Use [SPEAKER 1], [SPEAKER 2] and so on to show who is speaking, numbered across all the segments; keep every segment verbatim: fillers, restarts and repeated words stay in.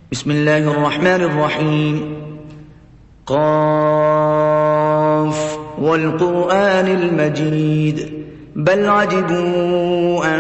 [SPEAKER 1] بسم الله الرحمن الرحيم. قاف والقرآن المجيد بل عجبوا أن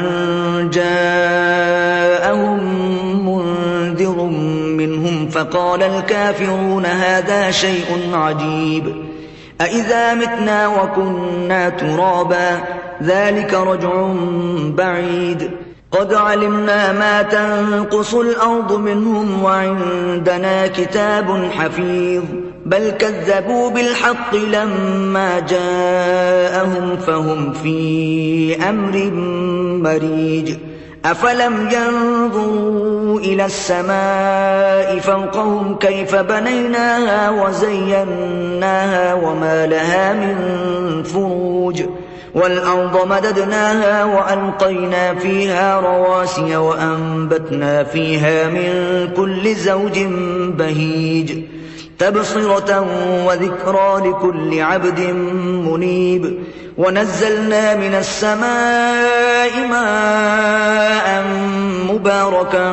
[SPEAKER 1] جاءهم منذر منهم فقال الكافرون هذا شيء عجيب أإذا متنا وكنا ترابا ذلك رجع بعيد قد علمنا ما تنقص الأرض منهم وعندنا كتاب حفيظ بل كذبوا بالحق لما جاءهم فهم في أمر مريج أفلم ينظروا إلى السماء فوقهم كيف بنيناها وزيناها وما لها من فروج والأرض مددناها وألقينا فيها رواسي وأنبتنا فيها من كل زوج بهيج تبصرة وذكرى لكل عبد منيب ونزلنا من السماء ماء مباركا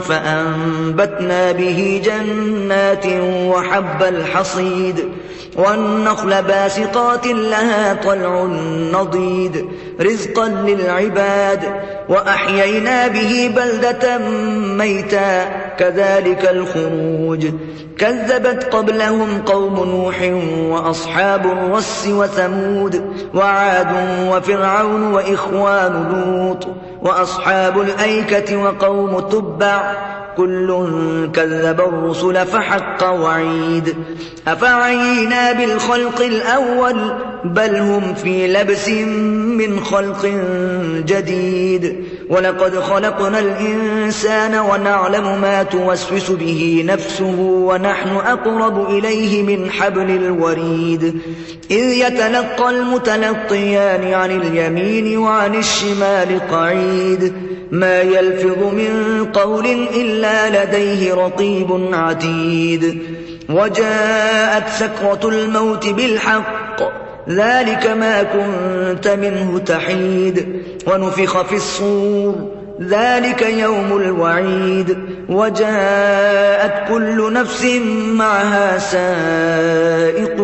[SPEAKER 1] فأنبتنا به جنات وحب الحصيد والنخل باسقات لها طلع نضيد رزقا للعباد وأحيينا به بلدة ميتا كذلك الخروج كذبت قبلهم قوم نوح وأصحاب الرس وثمود وعاد وفرعون وإخوان لوط وأصحاب الأيكة وقوم تبع كل كذب الرسل فحق وعيد أفعينا بالخلق الأول بل هم في لبس من خلق جديد ولقد خلقنا الإنسان ونعلم ما توسوس به نفسه ونحن أقرب إليه من حبل الوريد إذ يتلقى المتلقيان عن اليمين وعن الشمال قعيد ما يلفظ من قول إلا لديه رقيب عتيد وجاءت سكرة الموت بالحق ذلك ما كنت منه تحيد ونفخ في الصور ذلك يوم الوعيد وجاءت كل نفس معها سائق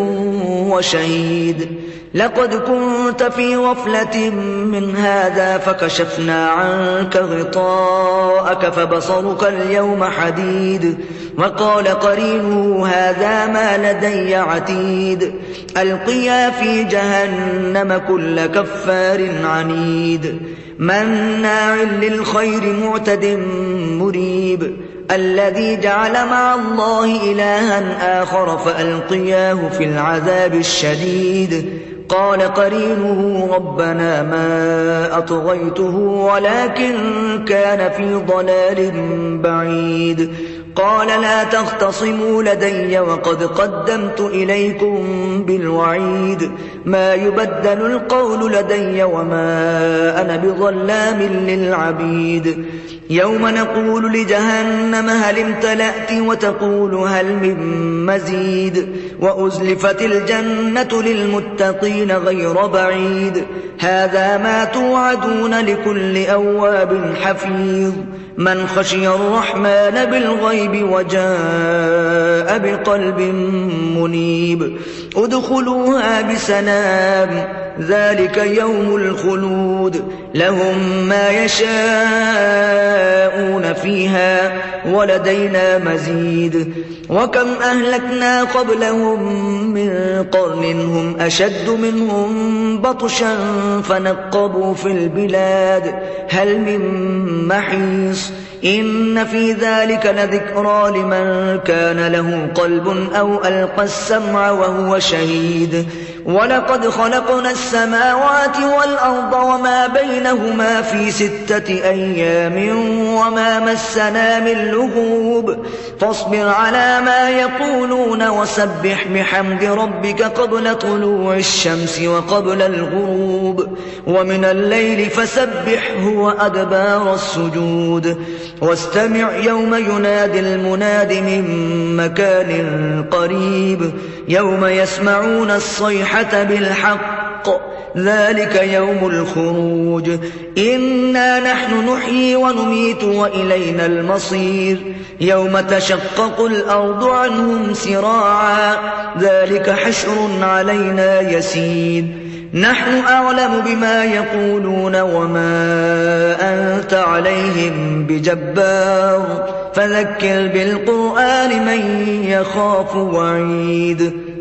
[SPEAKER 1] وشهيد لقد كنت في غفلة من هذا فكشفنا عنك غطاءك فبصرك اليوم حديد وقال قرينه هذا ما لدي عتيد ألقيا في جهنم كل كفار عنيد مناع للخير معتد مريب الذي جعل مع الله إلها آخر فألقياه في العذاب الشديد قال قرينه ربنا ما أطغيته ولكن كان في ضلال بعيد قال لا تختصموا لدي وقد قدمت إليكم بالوعيد ما يبدل القول لدي وما أنا بظلام للعبيد يوم نقول لجهنم هل امتلأت وتقول هل من مزيد وأزلفت الجنة للمتقين غير بعيد هذا ما توعدون لكل أواب حفيظ من خشي الرحمن بالغيب وجاء بقلب منيب ادخلوها بسلام ذلك يوم الخلود لهم ما يشاءون فيها ولدينا مزيد وكم أهلكنا قبلهم من قرن هم أشد منهم بطشا فنقبوا في البلاد هل من محيص إن في ذلك لذكرى لمن كان له قلب أو ألقى السمع وهو شهيد ولقد خلقنا السماوات والأرض وما بينهما في ستة أيام وما مسنا من لغوب فاصبر على ما يقولون وسبح بحمد ربك قبل طلوع الشمس وقبل الغروب ومن الليل فسبحه وأدبار السجود واستمع يوم ينادي المناد من مكان قريب يوم يسمعون الصيحة بالحق ذلك يوم الخروج إنا نحن نحيي ونميت وإلينا المصير يوم تشقق الأرض عنهم سراعا ذلك حشر علينا يسير نحن أعلم بما يقولون وما أنت عليهم بجبار فذكر بالقرآن من يخاف وعيد